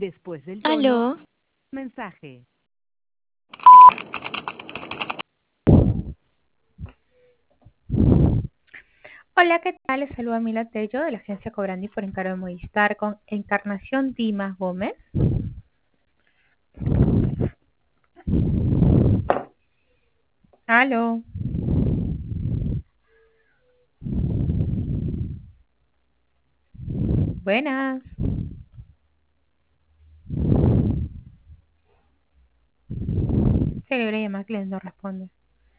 Después del tono, Aló, mensaje. Hola, ¿qué tal? Les saluda Mila Tello de la agencia Cobrandi por encargo de Movistar con Encarnación Dimas Gómez. Aló. Buenas. Se le llamar que no responde.